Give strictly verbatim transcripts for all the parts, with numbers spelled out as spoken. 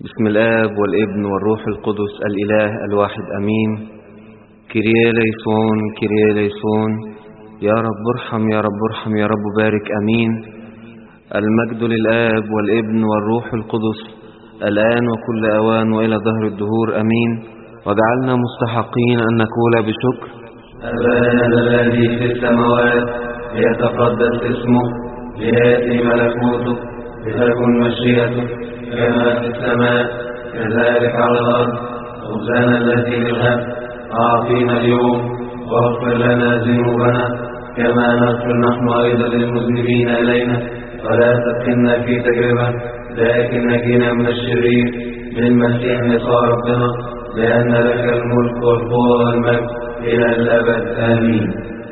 بسم الآب والابن والروح القدس الإله الواحد أمين. كيريا ليسون كيريا ليسون. يا رب ارحم يا رب ارحم يا رب بارك أمين. المجد للآب والابن والروح القدس الآن وكل أوان وإلى دهر الدهور أمين. وجعلنا مستحقين أن نقول بشكر: أبانا الذي في السماوات، ليتقدس اسمه، ليأتي ملكوته، لتكن مشيئته كما في السماء كذلك على الأرض. خبزنا الذي للغد أعطينا اليوم، واغفر لنا ذنوبنا كما نغفر نحن أيضا للمذنبين إلينا، ولا تدخلنا في تجربة لكن نجينا من الشرير. بالمسيح يسوع ربنا، لأن لك الملك والقوة والمجد إلى الأبد آمين.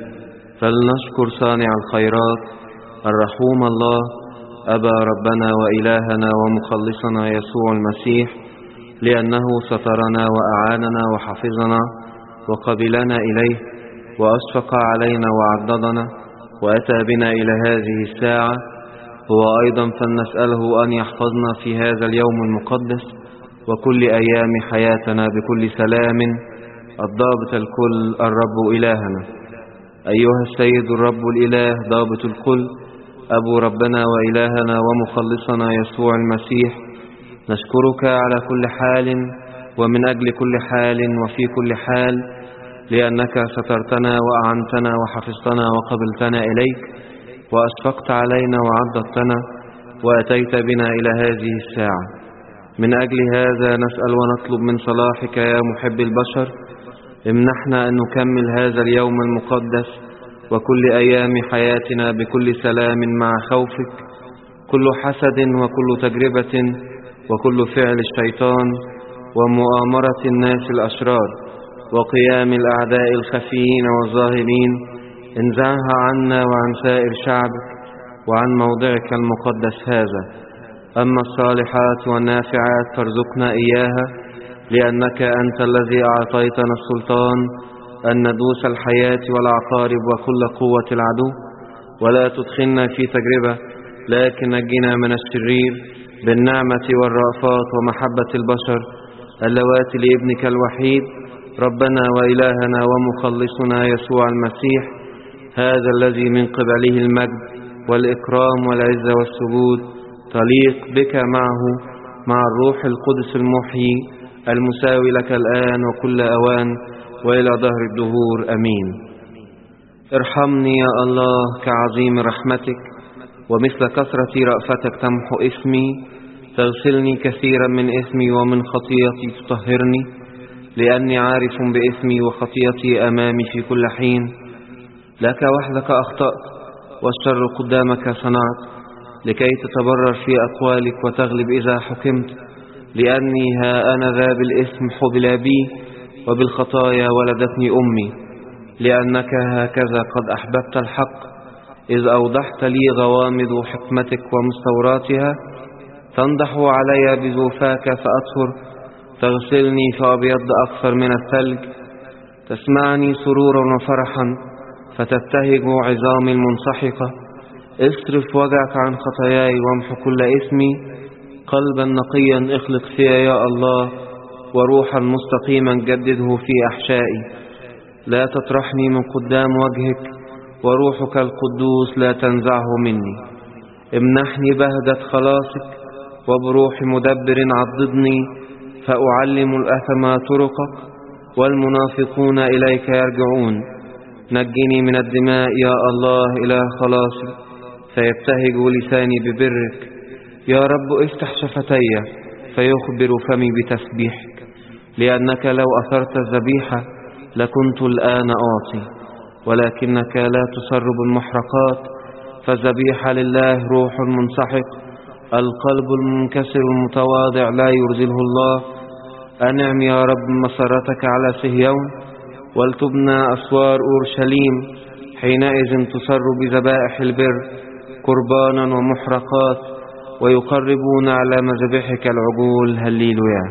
فلنشكر صانع الخيرات الرحوم الله، أبا ربنا وإلهنا ومخلصنا يسوع المسيح، لأنه سترنا وأعاننا وحفظنا وقبلنا إليه وأشفق علينا وعضدنا وأتى بنا إلى هذه الساعة. هو أيضا فلنسأله أن يحفظنا في هذا اليوم المقدس وكل أيام حياتنا بكل سلام الضابط الكل الرب إلهنا. أيها السيد الرب الإله ضابط الكل، أبو ربنا وإلهنا ومخلصنا يسوع المسيح، نشكرك على كل حال ومن أجل كل حال وفي كل حال، لأنك سترتنا وأعنتنا وحفظتنا وقبلتنا إليك وأشفقت علينا وعضدتنا وأتيت بنا إلى هذه الساعة. من أجل هذا نسأل ونطلب من صلاحك يا محب البشر، امنحنا أن نكمل هذا اليوم المقدس وكل أيام حياتنا بكل سلام مع خوفك. كل حسد وكل تجربة وكل فعل الشيطان ومؤامرة الناس الأشرار وقيام الأعداء الخفيين والظاهرين انزعها عنا وعن سائر شعبك وعن موضعك المقدس هذا. أما الصالحات والنافعات فارزقنا إياها، لأنك أنت الذي أعطيتنا السلطان أن ندوس الحياة والعقارب وكل قوة العدو. ولا تدخلنا في تجربة لكن نجنا من الشرير بالنعمة والرأفات ومحبة البشر اللواتي لابنك الوحيد ربنا وإلهنا ومخلصنا يسوع المسيح، هذا الذي من قبله المجد والإكرام والعزة والسجود تليق بك معه مع الروح القدس المحيي المساوي لك الآن وكل أوان وإلى دهر الدهور أمين. ارحمني يا الله كعظيم رحمتك، ومثل كثرة رأفتك تمحو اسمي. تغسلني كثيرا من اسمي ومن خطيئتي تطهرني، لأني عارف باسمي وخطيئتي أمامي في كل حين. لك وحدك أخطأت والشر قدامك صنعت، لكي تتبرر في أقوالك وتغلب إذا حكمت. لأني ها أنا ذا بالاسم حبل بي، وبالخطايا ولدتني أمي. لأنك هكذا قد أحببت الحق، إذ أوضحت لي غوامض حكمتك ومستوراتها. تنضح علي بزوفاك فأطهر، تغسلني فأبيض أكثر من الثلج. تسمعني سرورا وفرحا فتبتهج عظامي المنسحقة. اصرف وجهك عن خطاياي وامحو كل اسمي. قلبا نقيا اخلق فيا يا الله، وروحا مستقيما جدده في أحشائي. لا تطرحني من قدام وجهك، وروحك القدوس لا تنزعه مني. امنحني بهجة خلاصك، وبروح مدبر عضدني، فأعلم الأثم طرقك والمنافقون إليك يرجعون. نجني من الدماء يا الله إله خلاصي، فيبتهج لساني ببرك. يا رب افتح شفتي فيخبر فمي بتسبيحك، لأنك لو أثرت الذبيحة لكنت الآن أعطي، ولكنك لا تسر بالمحرقات. فالذبيحة لله روح منسحق، القلب المنكسر المتواضع لا يرزله الله. أنعم يا رب مسرتك على صهيون، ولتبنى أسوار أورشليم. حينئذ تسر بذبائح البر قربانا ومحرقات، ويقربون على مذبحك العجول. هللويا.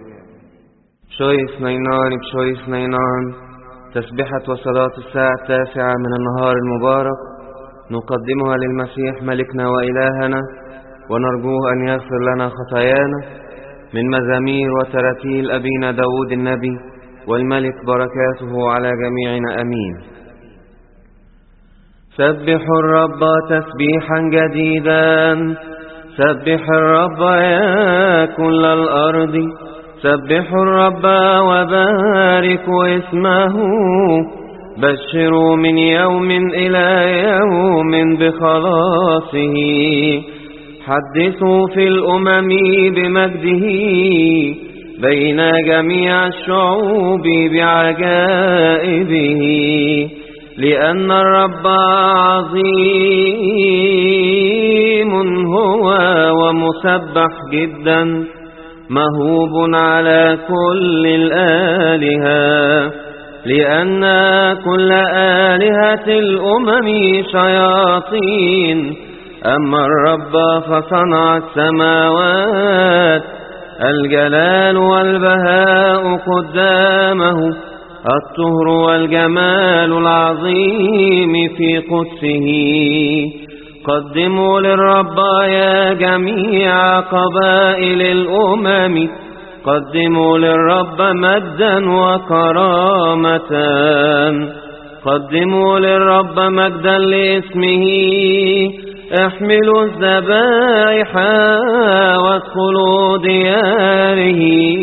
شويس نينان بشويس نينان. تسبحة وصلاة الساعة التاسعة من النهار المبارك نقدمها للمسيح ملكنا وإلهنا، ونرجوه أن يغفر لنا خطايانا من مزامير وتراتيل أبينا داود النبي والملك بركاته على جميعنا أمين. سبحوا الرب تسبيحا جديدا، سبح الرب يا كل الأرض، سبحوا الرب وباركوا اسمه، بشروا من يوم إلى يوم بخلاصه، حدثوا في الأمم بمجده، بين جميع الشعوب بعجائبه، لأن الرب عظيم هو ومسبح جدا، مهوب على كل الآلهة، لأن كل آلهة الأمم شياطين، أما الرب فصنع السماوات، الجلال والبهاء قدامه، الطهر والجمال العظيم في قدسه. قدموا للرب يا جميع قبائل الأمم، قدموا للرب مجدا وكرامة، قدموا للرب مجدا لاسمه، احملوا الذبائح وادخلوا دياره،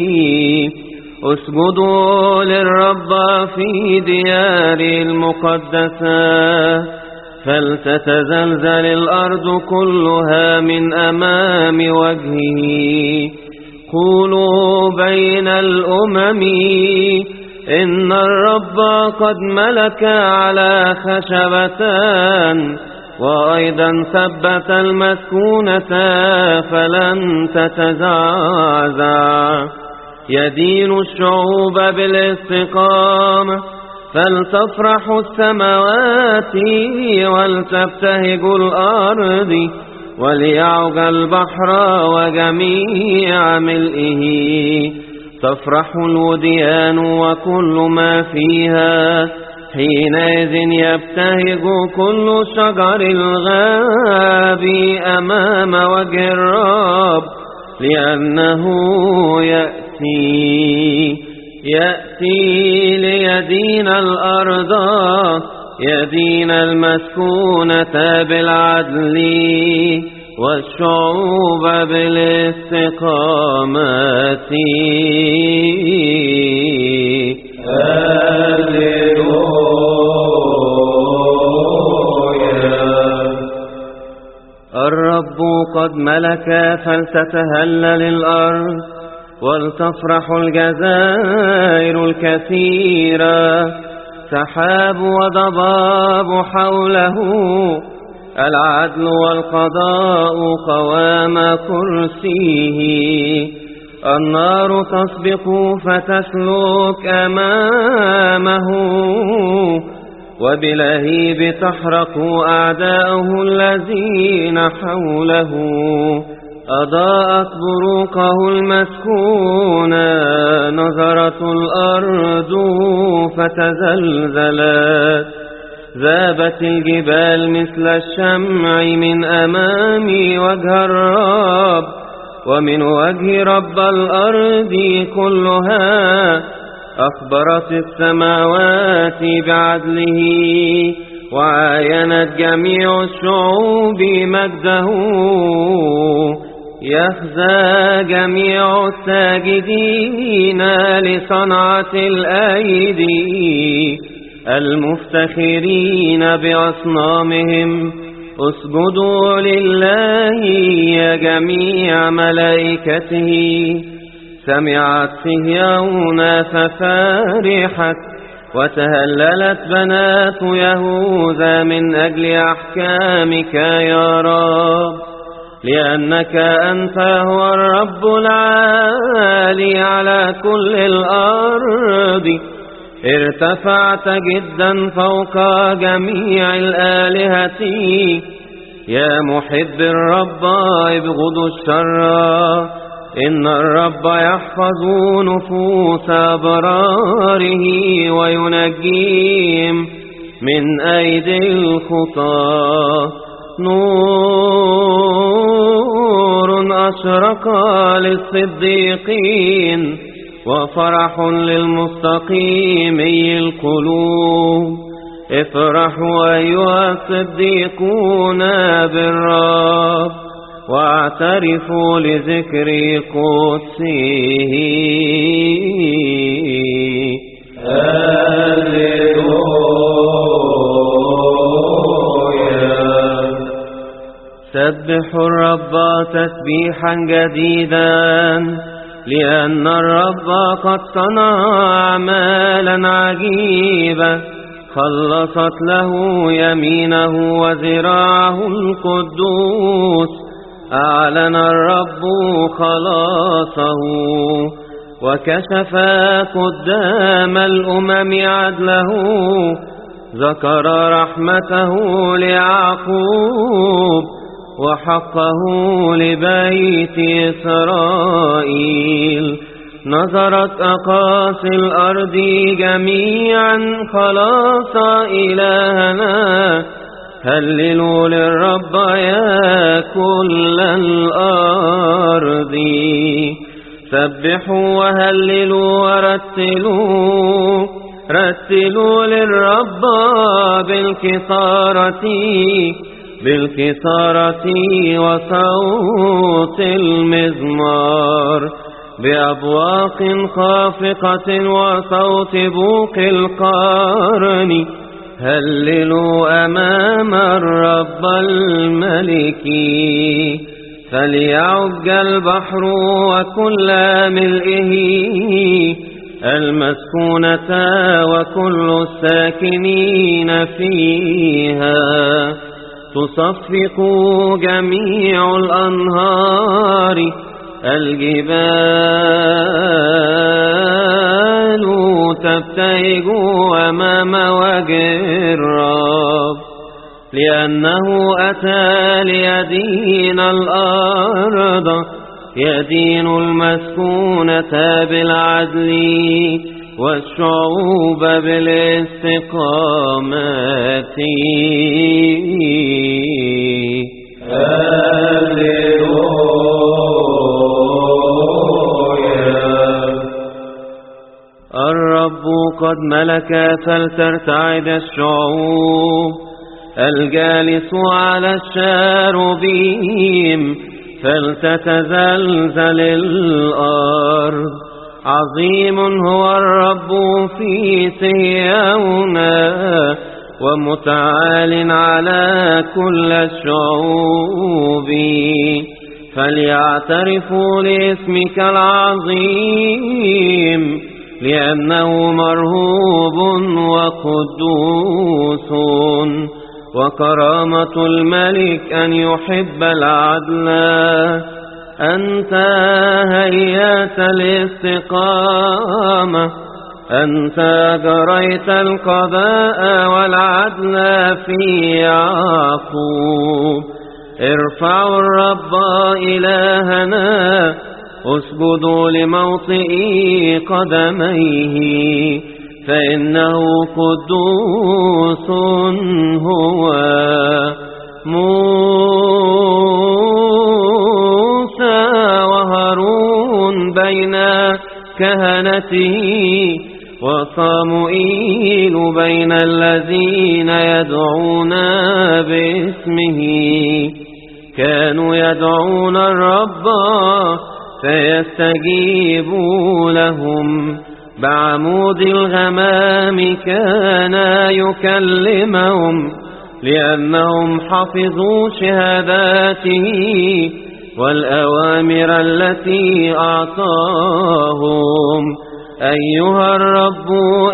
اسجدوا للرب في ديار المقدسة، فلتتزلزل الأرض كلها من أمام وجهه. قولوا بين الأمم إن الرب قد ملك على خشبتان، وأيضا ثبت المسكونة فلن تتزعزع. يدين الشعوب بالاستقامة، فلتفرح السماوات ولتبتهج الأرض، وليعج البحر وجميع ملئه. تفرح الوديان وكل ما فيها، حينئذ يبتهج كل شجر الغاب أمام وجه الرب، لأنه يأتي يأتي ليدين الأرض، يدين المسكونة بالعدل والشعوب بالاستقامة. الرب قد ملك فلتتهلل الأرض، ولتفرح الجزائر الكثيرة. سحاب وضباب حوله، العدل والقضاء قوام كرسيه. النار تسبق فتسلك أمامه، وبلهيب تحرق أعداؤه الذين حوله. أضاءت بروقه المسكونة، نظرت الأرض فتزلزلت. ذابت الجبال مثل الشمع من أمام وجه الرب، ومن وجه رب الأرض كلها. أخبرت السماوات بعدله، وعاينت جميع الشعوب مجده. يخزى جميع الساجدين لصنعة الأيدي، المفتخرين بأصنامهم. اسجدوا لله يا جميع ملائكته. سمعت صهيون ففرحت، وتهللت بنات يهوذا من أجل أحكامك يا رب، لأنك أنت هو الرب العالي على كل الأرض. ارتفعت جدا فوق جميع الآلهة. يا محب الرب ابغض الشر، إن الرب يحفظ نفوس أبراره، وينجيهم من أيدي الخطاة. نور أشرق للصديقين وفرح للمستقيمي القلوب. افرحوا أيها الصديقون بالرب واعترفوا لذكر قدسه. سبحوا الرب تسبيحا جديدا لأن الرب قد صنع أعمالا عجيبة. خلصت له يمينه وذراعه القدوس. أعلن الرب خلاصه وكشف قدام الأمم عدله. ذكر رحمته ليعقوب وحقه لبيت إسرائيل. نظرت أقاصي الأرض جميعا خلاص إلهنا. هللوا للرب يا كل الأرض. سبحوا وهللوا ورتلوا. رتلوا للرب بالكثارة بالكثارة وصوت المزمار. بأبواق خافقة وصوت بوق القرن. هللوا أمام الرب الملك. فليعج البحر وكل ملئه المسكونة وكل الساكنين فيها. تصفق جميع الأنهار. الجبال تبتهج أمام وجه الرب لأنه أتى ليدين الأرض. يدين المسكونة بالعدل والشعوب بالاستقامة. الرب قد ملك فلترتعد الشعوب. الجالس على الشاروبيم فلتتزلزل الأرض. عظيم هو الرب في صهيون ومتعال على كل الشعوب. فليعترفوا لاسمك العظيم لأنه مرهوب وقدوس. وكرامة الملك أن يحب العدل. أنت هيأت الاستقامة. أنت جريت القضاء والعدل في يعقوب. ارفعوا الرب إلهنا. اسجدوا لموطئ قدميه فإنه قدوس هو. موسى وهارون بين كهنته وصموئيل بين الذين يدعون باسمه. كانوا يدعون الرب فيستجيب لهم. بعمود الغمام كان يكلمهم لأنهم حفظوا شهاداته والأوامر التي أعطاهم. أيها الرب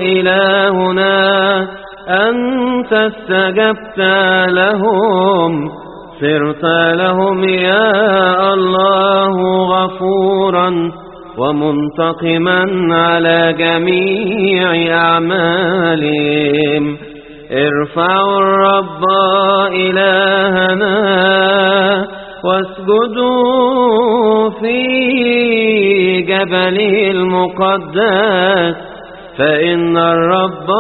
إلهنا أنت استجبت لهم. صرت لهم يا الله غفورا ومنتقما على جميع أعمالهم. ارفعوا الرب إلهنا واسجدوا في جبله المقدس فإن الرب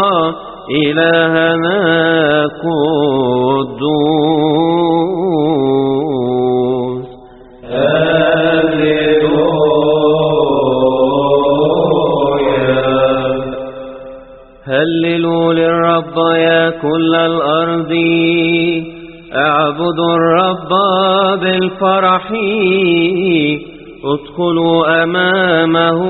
إلهنا قدوس. هللوا للرب يا كل الأرض، اعبدوا الرب بالفرح، ادخلوا أمامه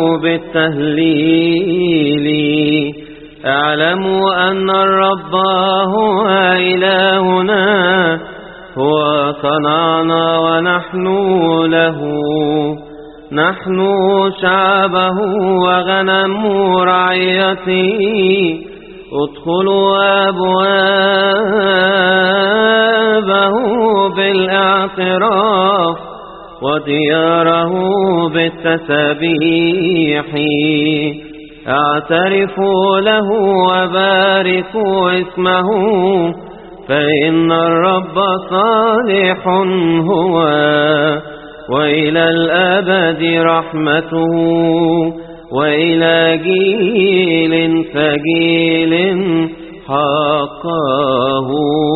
بالتهليل. اعلموا أن الرب هو إلهنا، هو صنعنا ونحن له، نحن شعبه وغنم رعيته. ادخلوا أبوابه بالاعتراف، ودياره بالتسبيح. اعترفوا له وباركوا اسمه، فإن الرب صالح هو، وإلى الأبد رحمته، وإلى جيل فجيل حقه.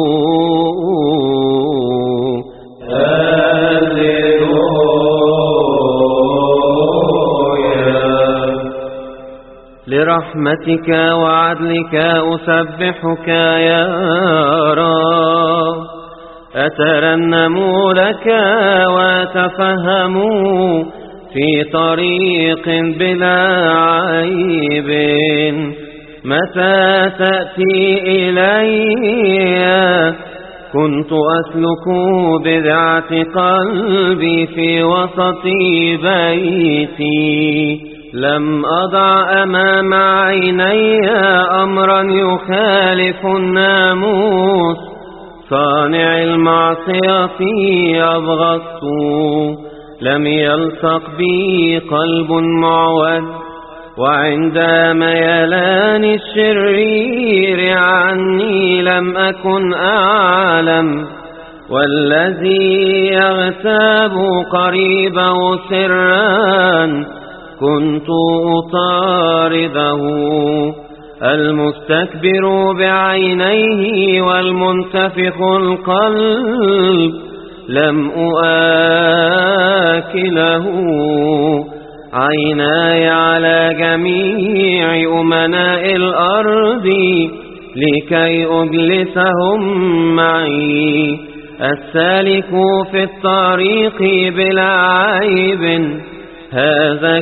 لرحمتك وعدلك أسبحك يا رب، أترنم لك وأتفهم في طريق بلا عيب. متى تأتي إلي كنت أسلك بدعة قلبي في وسط بيتي. لم أضع أمام عيني أمرا يخالف الناموس، صانع المعصية أبغضت. لم يلصق بي قلب معود، وعند ميلان الشرير عني لم أكن أعلم. والذي يغتاب قريبه سرا كنت أطارده. المستكبر بعينيه والمنتفخ القلب لم أؤكله. عيناي على جميع أمناء الأرض لكي أجلسهم معي. السالك في الطريق بلا عيب هذا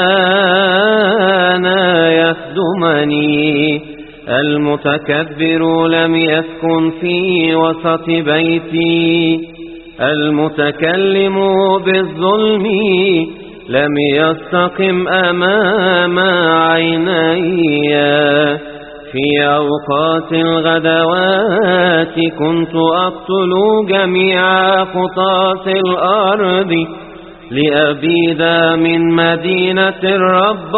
كان يخدمني. المتكبر لم يسكن في وسط بيتي. المتكلم بالظلم لم يستقم أمام عيني. في أوقات الغدوات كنت أقتل جميع خطاة الأرض لأبيد من مدينة الرب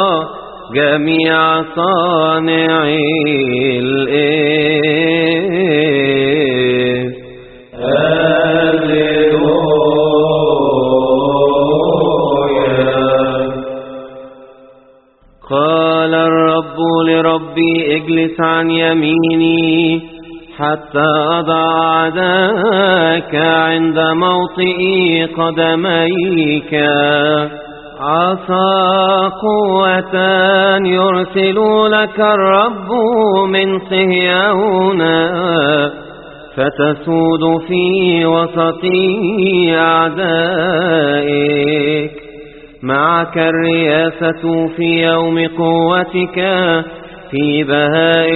جميع صانعي الإثم. قال الرب لربي اجلس عن يميني حتى أضع أعداءك عند موطئ قدميك. عصا قوة يرسل لك الرب من صهيون، فتسود في وسط أعدائك. معك الرياسة في يوم قوتك في بهاء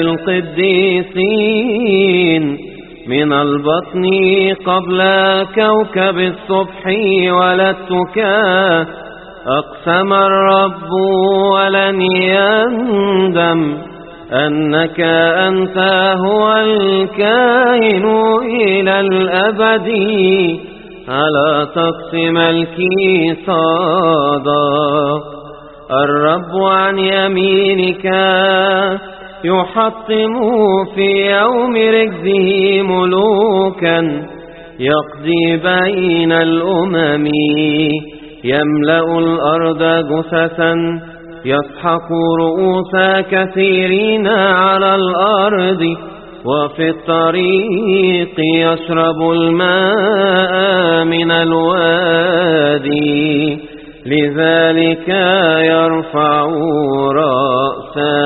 القديسين. من البطن قبل كوكب الصبح ولدتك. أقسم الرب ولن يندم أنك أنت هو الكائن إلى الأبد. على طقس ملكي صادق الرب عن يمينك. يحطم في يوم رجزه ملوكا. يقضي بين الأمم. يملأ الأرض جثثا. يسحق رؤوس كثيرين على الأرض. وفي الطريق يشرب الماء من الوادي، لذلك يرفع رأسا.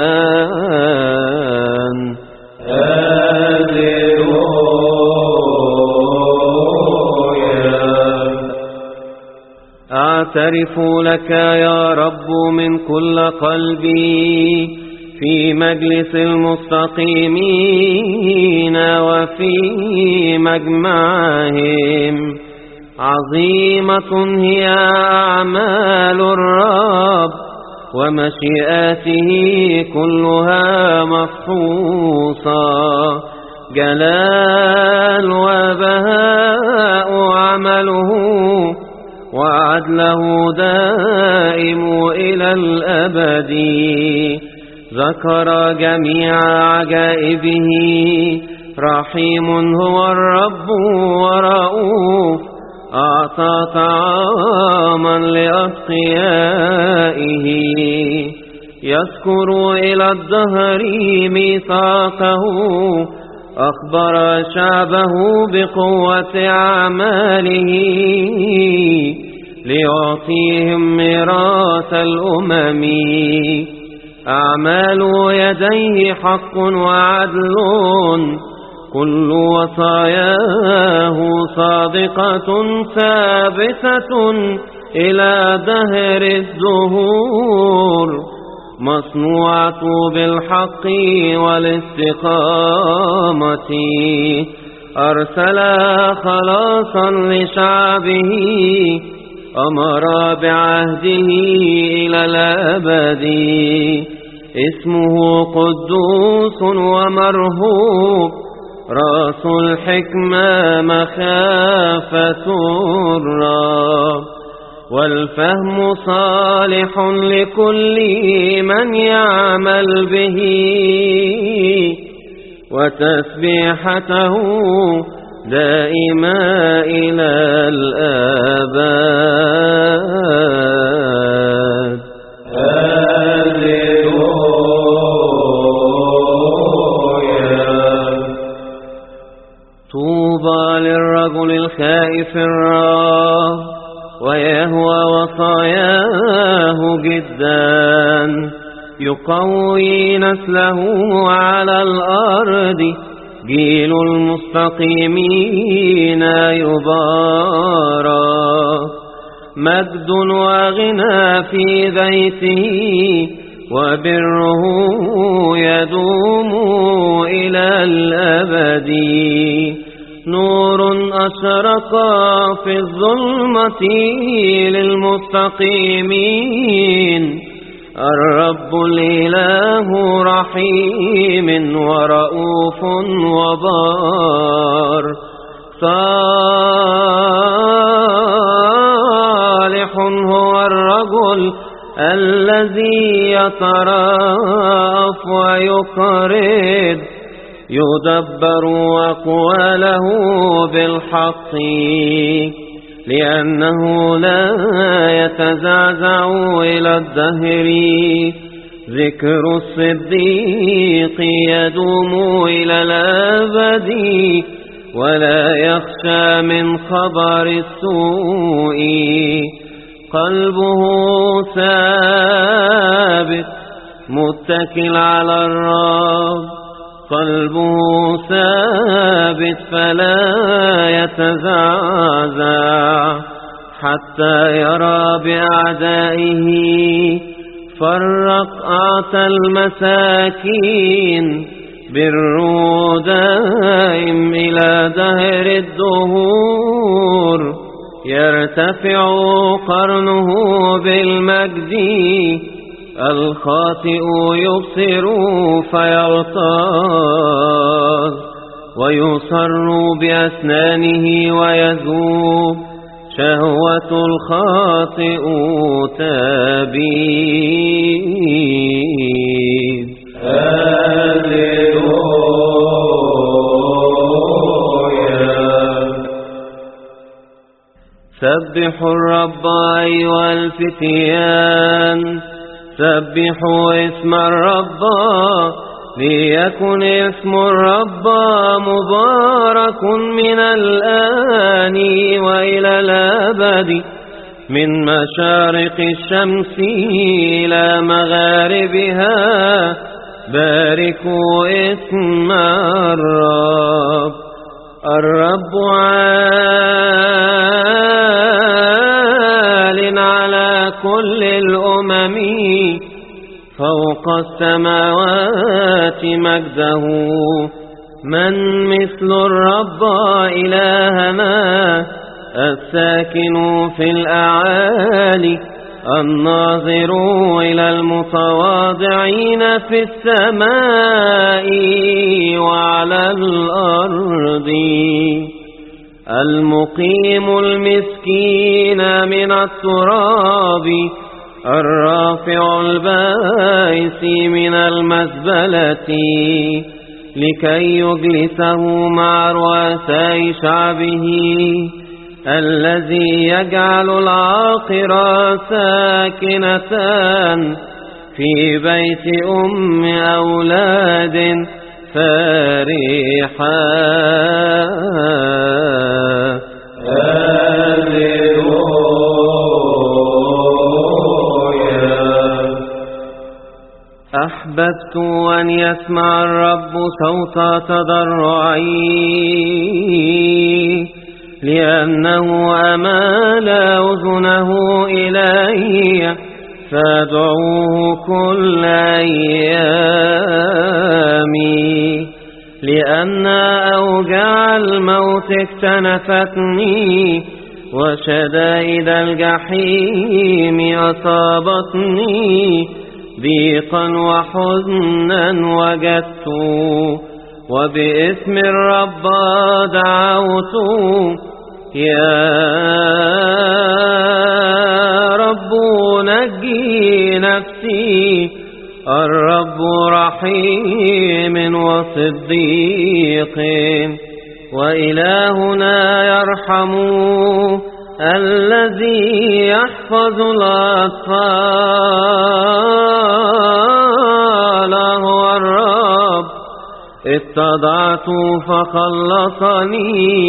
أعترف لك يا رب من كل قلبي في مجلس المستقيمين وفي مجمعهم، عظيمة هي أعمال الرب ومشيئاته كلها مفحوصة، جلال وبهاء عمله وعدله دائم إلى الأبد. ذكر جميع عجائبه، رحيم هو الرب ورؤوف، أعطى طعاما لأتقيائه، يذكر إلى الدهر ميثاقه، أخبر شعبه بقوة أعماله، ليعطيهم ميراث الأمم. أعمال يديه حق وعدل، كل وصاياه صادقة ثابتة إلى دهر الدهور، مصنوعة بالحق والاستقامة. أرسل خلاصا لشعبه، أمر بعهده إلى الأبد. اسمه قدوس ومرهوب، رأس الحكمة مخافة الرب، والفهم صالح لكل من يعمل به، وتسبيحته دائما إلى الآباد. طوبى للرجل الخائف الرب، ويهوى وصاياه جدا، يقوي نسله على الأرض، جيل المستقيمين يبارك. مجد وغنى في بيته، وبره يدوم إلى الأبد. نور أشرق في الظلمة للمستقيمين، الرب الإله رحيم ورؤوف وبار. صالح هو الرجل الذي يترأف ويقرض، يدبر أقواله بالحق، لأنه لا يتزعزع إلى الدهر. ذكر الصديق يدوم إلى الأبد، ولا يخشى من خبر السوء. قلبه ثابت متكل على الرب، قلبه ثابت فلا يتزعزع، حتى يرى بأعدائه. فرق أعطى المساكين، بره دائم إلى دهر الدهور. يرتفع قرنه بالمجد، الخاطئ يبصر فيغتاظ، ويصر بأسنانه ويذوب. شهوة الخاطئ تبيد. سبحوا الرب أيها الفتيان، سبحوا اسم الرب ليكن اسم الرب مبارك من الآن وإلى الأبد، من مشارق الشمس إلى مغاربها. باركوا اسم الرب. الرب عال على كل الأمم، فوق السماوات مجده. من مثل الرب إلهنا، الساكن في الأعالي، الناظر إلى المتواضعين في السماء وعلى الأرض، المقيم المسكين من التراب، الرافع البائس من المزبلة، لكي يجلسه مع رؤساء شعبه، الذي يجعل العاقر ساكنة في بيت أم أولاد فرحا. أحببت أن يسمع الرب صوت تضرعي، لأنه أمال أذنه إلي، فادعوه كل أيامي. لأن أوجاع الموت اكتنفتني، وشدائد الجحيم أصابتني. ضيقا وحزنا وجدت، وباسم الرب دعوت. يا رب نجي نفسي، الرب رحيم وصديق، وإلهنا يرحم. الذي يحفظ الأطفال هو الرب، اتضعت فخلصني.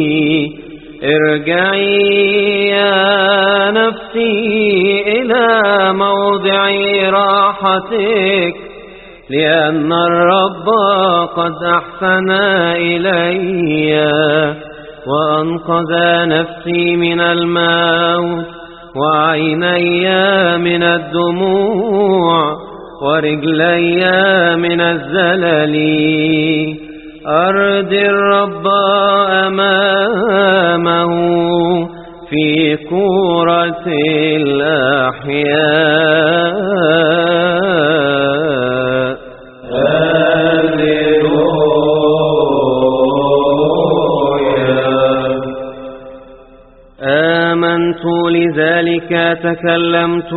ارجعي يا نفسي إلى موضع راحتك، لأن الرب قد أحسن إلي، وأنقذ نفسي من الموت، وعيني من الدموع، ورجلي من الزلل. أرضي الرب أمامه في كورة الأحياء. آمنت لذلك تكلمت،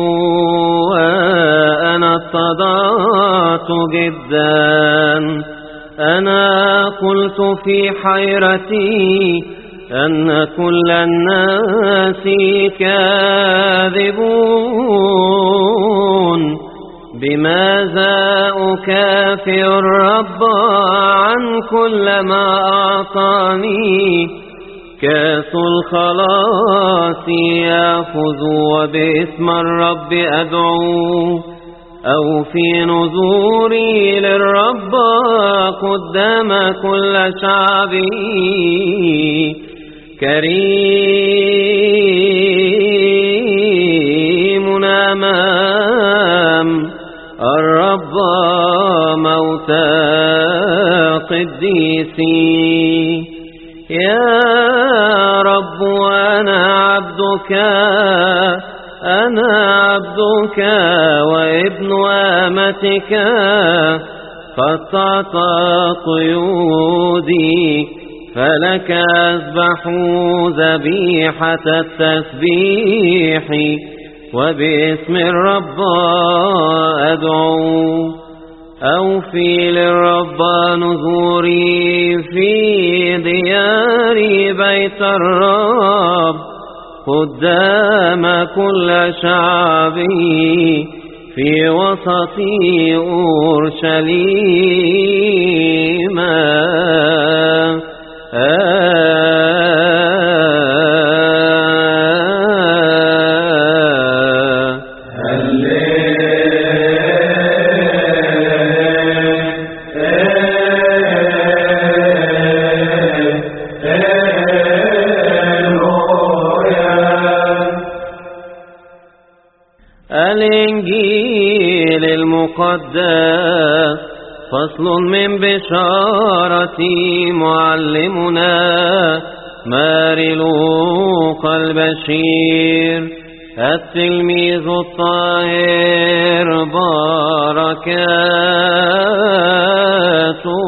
وأنا اتضعت جدا. أنا قلت في حيرتي أن كل الناس كاذبون. بماذا أكافئ الرب عن كل ما أعطاني؟ كاس الخلاص يأخذ، وباسم الرب أدعو. أو في نذوري للرب قدام كل شعبي. كريم أمام الرب موتى قديسي. يا رب أنا عبدك، أنا عبدك وابن أمتك، قطعت قيودي، فلك أذبح ذبيحة التسبيح، وباسم الرب أدعو. أوفي للرب نذوري في ديار بيت الرب قدام كل شعبي. في وسط أورشليم. الإنجيل المقدس فصل من بشارة معلمنا ماري لوقا البشير التلميذ الطاهر بركاته.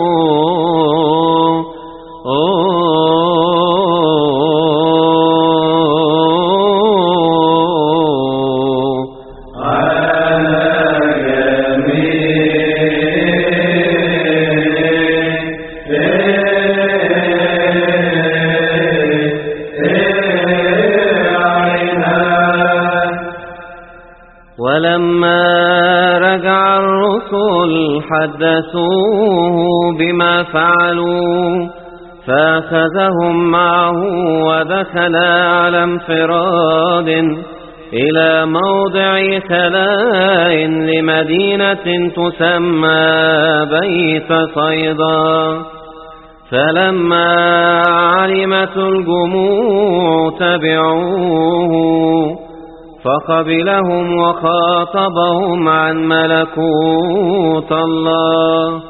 ولما رجع الرسل حدثوه بما فعلوا، فأخذهم معه ودخل على انفراد إلى موضع خلاء لمدينة تسمى بيت صيدا. فلما علمت الجموع تبعوه، فقبلهم وخاطبهم عن ملكوت الله،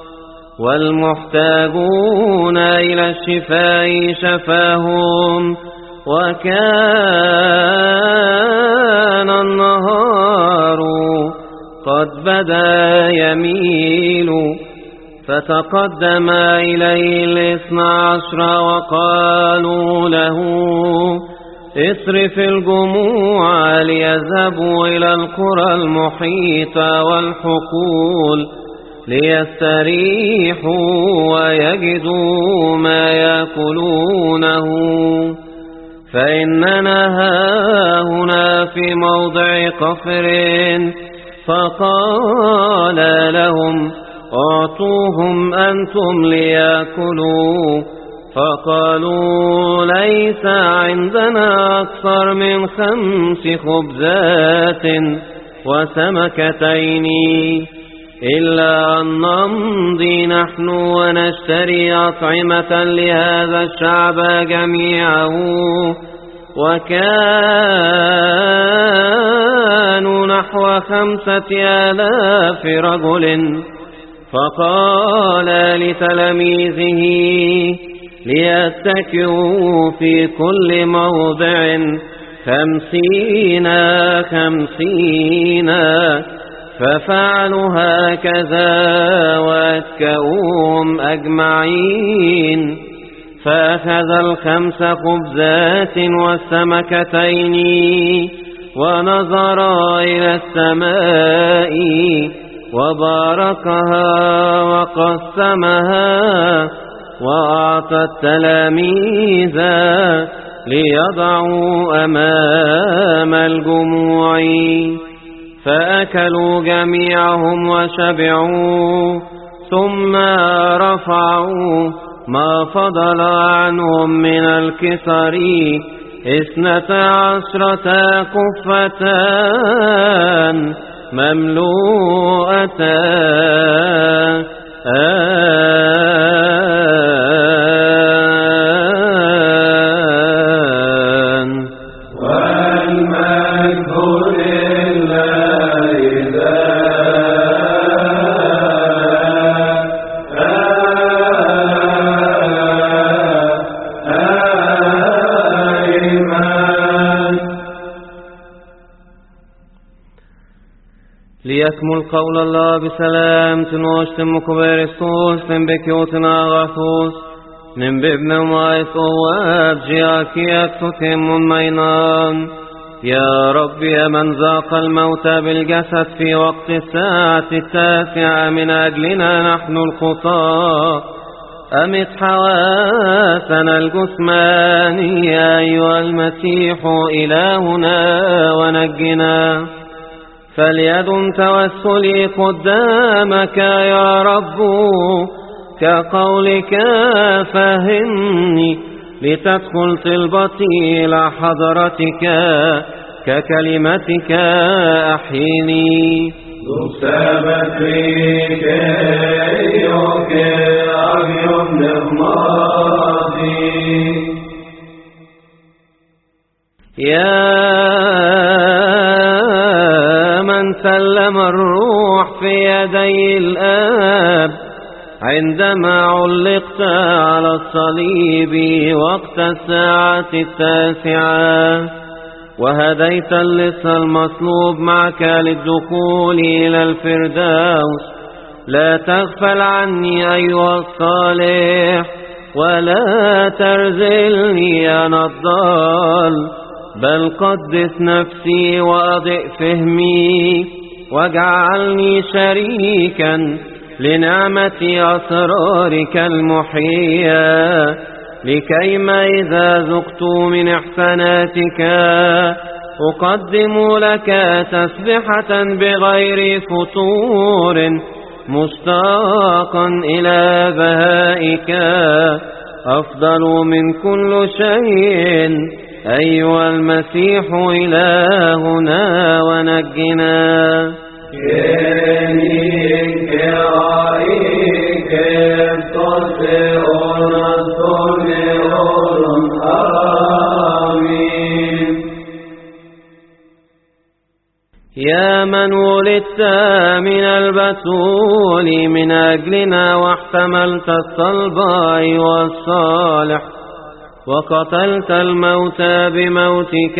والمحتاجون إلى الشفاء شفاهم. وكان النهار قد بدا يميل، فتقدم إليه الاثنى عشر وقالوا له: اصرف الجموع ليذهبوا إلى القرى المحيطة والحقول ليستريحوا ويجدوا ما يأكلونه، فإننا هاهنا في موضع قفر. فقال لهم: أعطوهم أنتم ليأكلوا. فقالوا: ليس عندنا أكثر من خمس خبزات وسمكتين، إلا أن نمضي نحن ونشتري أطعمة لهذا الشعب جميعه. وكانوا نحو خمسة آلاف رجل. فقال لتلاميذه ليتكئوا في كل موضع خمسين خمسين، ففعلوا هكذا واتكؤوهم أجمعين. فأخذ الخمس خبزات والسمكتين ونظر إلى السماء وباركها وقسمها وأعطى التلاميذ ليضعوا أمام الجموع. فأكلوا جميعهم وشبعوا، ثم رفعوا ما فضل عنهم من الكسر اثنتا عشرة كفتان مملوءتان. ليكمل قول الله بسلام تنوشتم كبيرستوس تنبكيوتنا غاثوس ننببن مايس أواب جياكيك تتم مينان. يا رب يا من ذاق الموت بالجسد في وقت الساعة التاسعة من أجلنا نحن الخطاة، أمت حواسنا الجسمانية أيها المسيح إلهنا ونجنا. فليدم توسلي قدامك يا رب كقولك فهمني، لتدخل طلبتي إلى حضرتك ككلمتك أحيني. يا من سلم الروح في يدي الآب عندما علقت على الصليب وقت الساعة التاسعة، وهديت اللص المصلوب معك للدخول إلى الفردوس، لا تغفل عني أيها الصالح، ولا ترزلني أنا الضال، بل قدس نفسي وأضئ فهمي، واجعلني شريكا لنعمة أسرارك المحية، لكيما إذا ذقت من إحساناتك أقدم لك تسبحة بغير فتور، مشتاقا إلى بهائك أفضل من كل شيء أيها المسيح إلهنا ونجنا. يا من ولدت من البتول من أجلنا، واحتملت الصلب أيها الصالح، وقتلت الموت بموتك،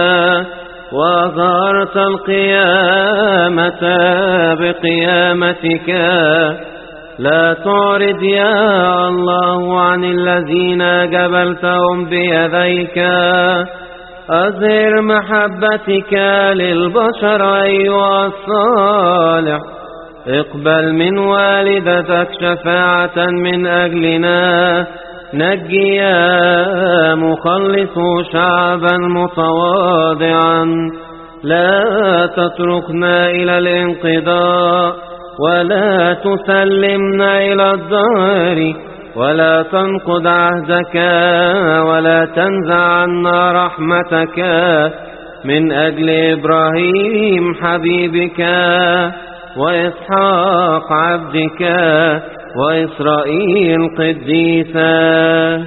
وأظهرت القيامة بقيامتك، لا تعرض يا الله عن الذين جبلتهم بيديك، أظهر محبتك للبشر أيها الصالح، اقبل من والدتك شفاعة من أجلنا، نجي يا مخلص شعبا متواضعا، لا تتركنا إلى الانقضاء، ولا تسلمنا إلى الدهر، ولا تنقض عهدك، ولا تنزع عنا رحمتك، من أجل إبراهيم حبيبك، وإسحاق عبدك، وإسرائيل قديسا.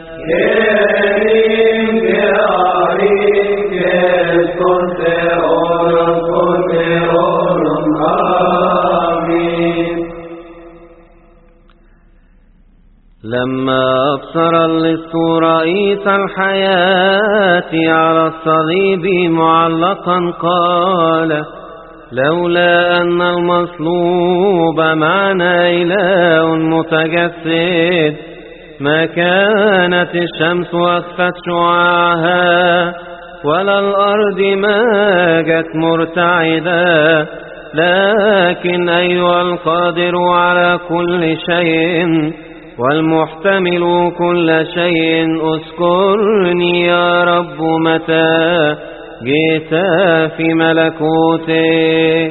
لما أبصر اللص رئيس الحياة على الصليب معلقا قال: لولا أن المصلوب معنا إله متجسد ما كانت الشمس أخفت شعاعها، ولا الأرض ماجت مرتعدة، لكن أيها القادر على كل شيء والمحتمل كل شيء، اذكرني يا رب متى جئت في ملكوتك.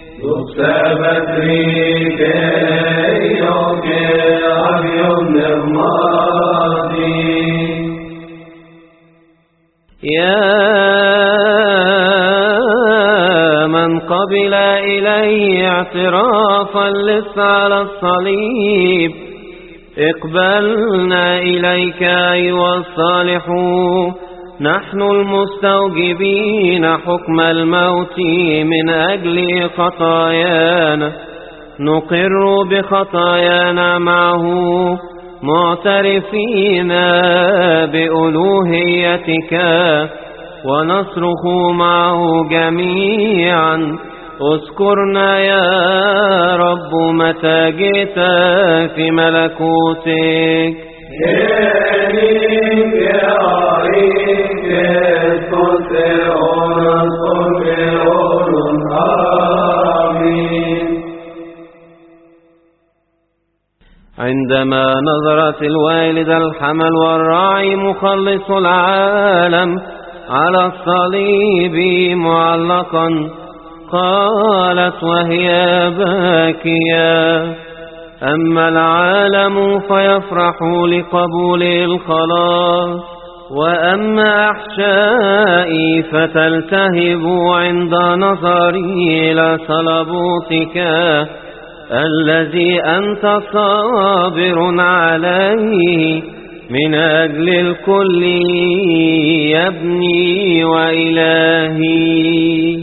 يا من قبل إليه اعتراف اللص على الصليب، اقبلنا إليك أيها الصالحون، نحن المستوجبين حكم الموت من أجل خطايانا، نقر بخطايانا معه، معترفين بألوهيتك، ونصرخ معه جميعا: اذكرنا يا رب متى جئت في ملكوتك. عندما نظرت الوالدة الحمل والراعي مخلص العالم على الصليب معلقا، قالت وهي باكية. أما العالم فيفرح لقبول الخلاص، وأما أحشائي فتلتهب عند نظري إلى صلبوتك الذي أنت صابر عليه من أجل الكل يا ابني وإلهي.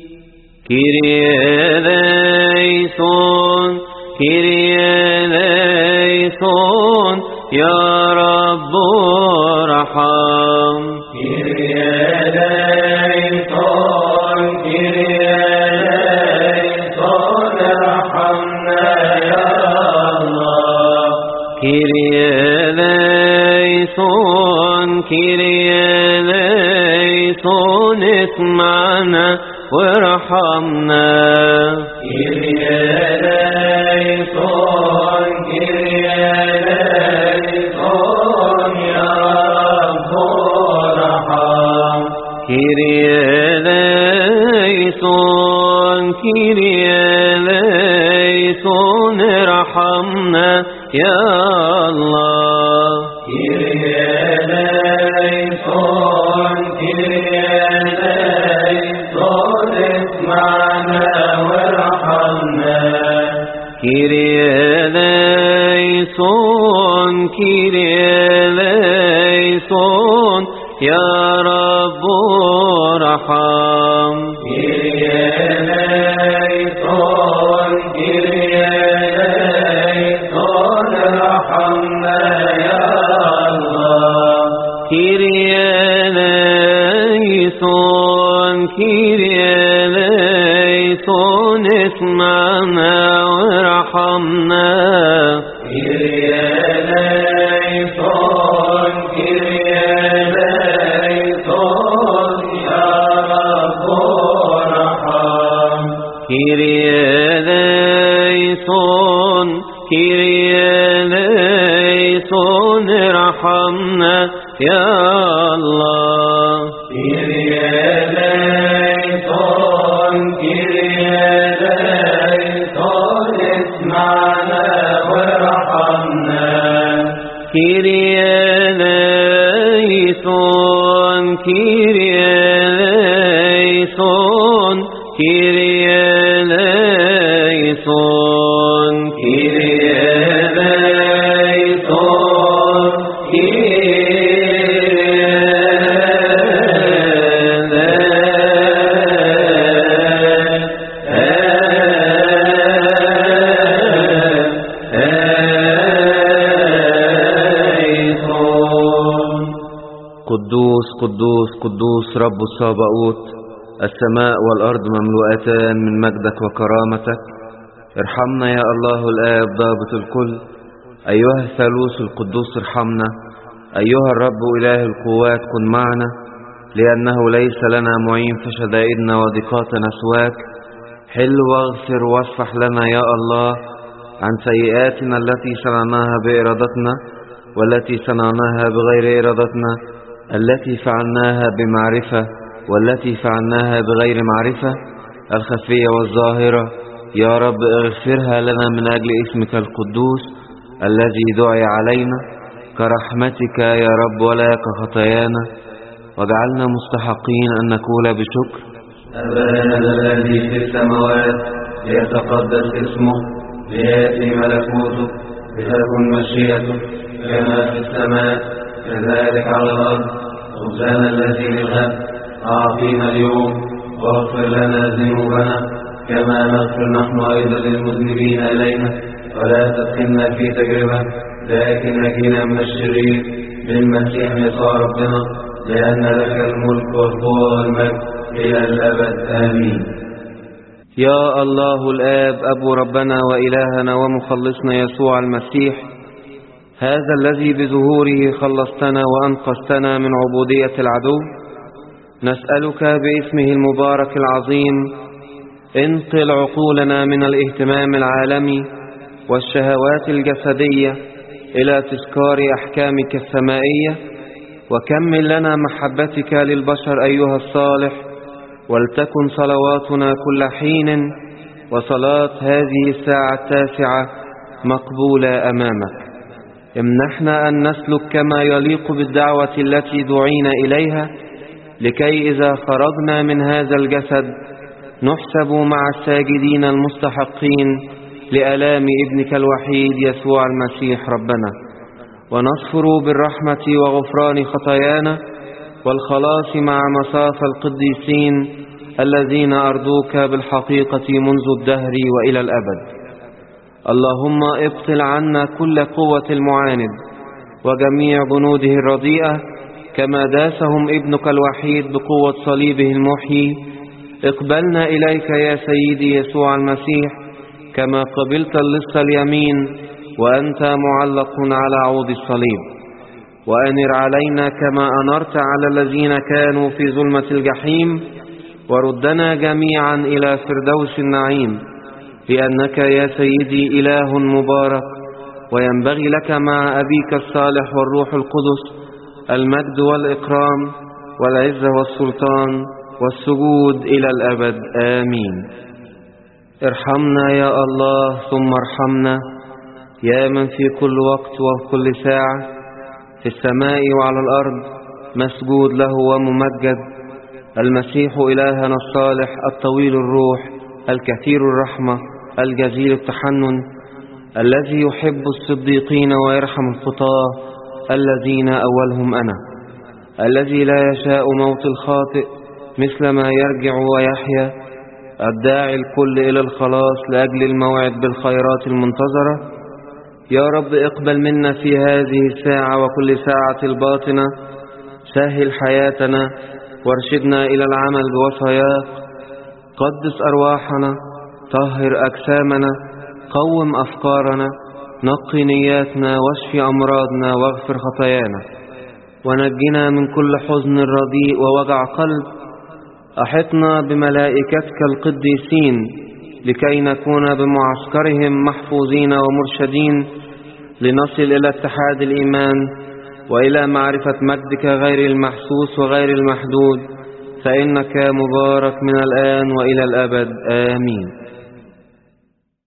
كيريا ليسون كيريا ليسون يا رب ارحم. كيريا ليسون كيريا ليسون ارحمنا يا الله. كيريا ليسون كيريا ليسون اسمعنا وارحمنا. كيريا ليسون كيريا ليسون يا رب ارحم. كيريا ليسون كيريا ليسون ارحمنا يا الله. كيريا ليسون كيريا ليسون اسمعنا وارحمنا. كيريا ليسون كيريا ليسون يا رب ارحم. كيريا ليسون كيريا ليسون ارحمنا يا الله. كيريا ليسون كيريا ليسون اسمعنا وارحمنا. كيريا ليسون كيريا ليسون يا رب ارحم. كيريا ليسون كيريا ليسون ارحمنا يا الله. كيريا ليسون كيريا ليسون اسمعنا وارحمنا. كيريا ليسون كيريا ليسون كيريا ليسون كيريا ليسون قدوس قدوس قدوس رب الصباؤوت، السماء والأرض مملوءتان من مجدك وكرامتك. ارحمنا يا الله الآب ضابط الكل، أيها الثالوث القدوس ارحمنا. أيها الرب إله القوات كن معنا، لأنه ليس لنا معين في شدائدنا وضيقاتنا سواك. حل واغفر واصفح لنا يا الله عن سيئاتنا التي صنعناها بإرادتنا، والتي صنعناها بغير إرادتنا، التي فعلناها بمعرفة والتي فعلناها بغير معرفة، الخفية والظاهرة. يا رب اغفرها لنا من أجل اسمك القدوس الذي دعي علينا، كرحمتك يا رب ولا كخطايانا، واجعلنا مستحقين أن نقول بشكر: أبانا الذي في السماوات، ليتقدس اسمه، ليأتي ملكوته، لتكن مشيئته كما في السماء كذلك على الأرض. خبزنا الذي للغد أعطينا اليوم، واغفر لنا ذنوبنا كما نغفر نحن أيضا للمذنبين إلينا، ولا تدخلنا في تجربة لكن نجينا من الشرير، بالمسيح يسوع ربنا، لأن لك الملك والقوة والمجد إلى الأبد آمين. يا الله الآب أبو ربنا وإلهنا ومخلصنا يسوع المسيح، هذا الذي بظهوره خلصتنا وأنقذتنا من عبودية العدو، نسألك باسمه المبارك العظيم: انقل عقولنا من الاهتمام العالمي والشهوات الجسدية إلى تذكار أحكامك السمائية، وكمل لنا محبتك للبشر أيها الصالح، ولتكن صلواتنا كل حين وصلاة هذه الساعة التاسعة مقبولة أمامك. امنحنا أن نسلك كما يليق بالدعوة التي دعينا إليها، لكي إذا خرجنا من هذا الجسد نحسب مع الساجدين المستحقين لآلام ابنك الوحيد يسوع المسيح ربنا، ونصفر بالرحمة وغفران خطايانا والخلاص مع مصاف القديسين الذين أرضوك بالحقيقة منذ الدهر وإلى الأبد. اللهم ابطل عنا كل قوة المعاند وجميع جنوده الرديئة، كما داسهم ابنك الوحيد بقوة صليبه المحيي. اقبلنا إليك يا سيدي يسوع المسيح، كما قبلت اللص اليمين وأنت معلق على عود الصليب، وأنر علينا كما أنرت على الذين كانوا في ظلمة الجحيم، وردنا جميعا إلى فردوس النعيم، لأنك يا سيدي إله مبارك، وينبغي لك مع أبيك الصالح والروح القدس المجد والإكرام والعزة والسلطان والسجود إلى الأبد. آمين. ارحمنا يا الله ثم ارحمنا، يا من في كل وقت وفي كل ساعة في السماء وعلى الأرض مسجود له وممجد، المسيح إلهنا الصالح الطويل الروح الكثير الرحمة الجزيل التحنن، الذي يحب الصديقين ويرحم الخطاة الذين أولهم أنا، الذي لا يشاء موت الخاطئ مثل ما يرجع ويحيا، الداعي الكل إلى الخلاص لأجل الموعد بالخيرات المنتظرة. يا رب اقبل منا في هذه الساعة وكل ساعة الباطنة، سهل حياتنا وارشدنا إلى العمل بوصاياك، قدس أرواحنا، طهر أجسامنا، قوم أفكارنا، نقي نياتنا، واشفي أمراضنا، واغفر خطايانا، ونجنا من كل حزن رديء ووجع قلب. أحطنا بملائكتك القديسين لكي نكون بمعسكرهم محفوظين ومرشدين، لنصل إلى اتحاد الإيمان وإلى معرفة مجدك غير المحسوس وغير المحدود، فإنك مبارك من الآن وإلى الأبد. آمين.